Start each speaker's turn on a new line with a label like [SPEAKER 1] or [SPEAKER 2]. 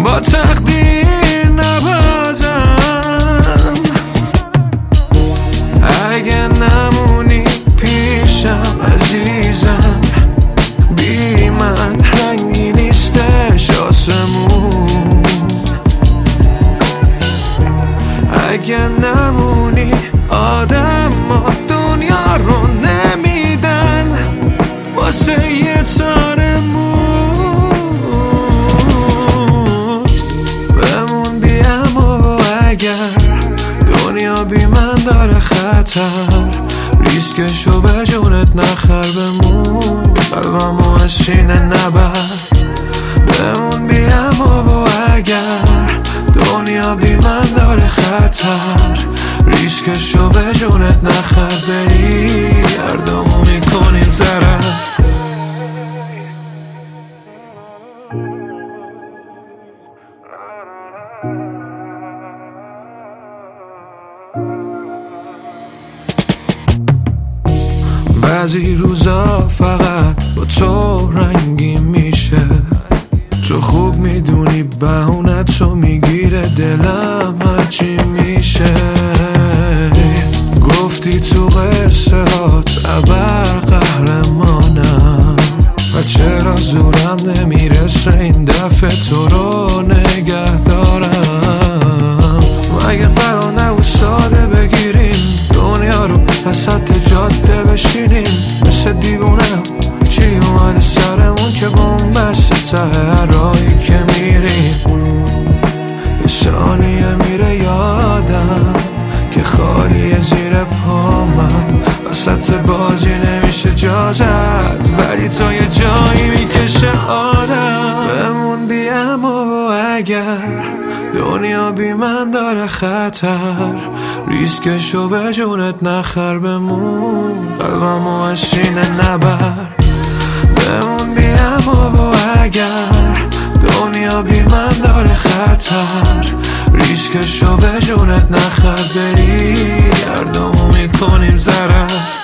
[SPEAKER 1] با تقدیر نبازم. اگه نمونی پیشم عزیزم، بی من رنگی نیستش آسمون. اگه نمونی آدم ها دنیا رو نمیدن واسه یه تار موت. بمون بیم و اگر دنیا بی من داره خطر، ریسکشو به جونت نخر. بمون قلبمو از شینه نبر. بمون بیم و اگر دنیا بی من داره خطر، ریسکشو به جونت نخر. بری هر دومو میکنیم ضرر. بعضی روزا فقط با تو رنگی میشه، تو خوب میدونی بهونت رو میگیره دلم هرچی میشه. گفتی تو قصه هات ابر قهرمانم و چرا زورم نمیرسه این دفعه تو رو نگه دارم. مگه قرار نبود ساده بگیریم دنیا رو وسط جاده بشینیم مثل دیوونه؟ چی اومده سرمون که بومبسته ته هر راهی که میریم؟ یه ثانیه میره یادم که خالیه زیر پامم، وسط بازی نمیشه جا زد ولی تا یه جایی میکشه آدم. بمون بیم و اگر دنیا بی من داره خطر، ریسکشو به جونت نخر. بمون قلبمو از شینه نبر. بمون بیم و اگر دنیا بی من داره خطر، ریسکشو به جونت نخر. بری هر دومو میکنیم ضرر.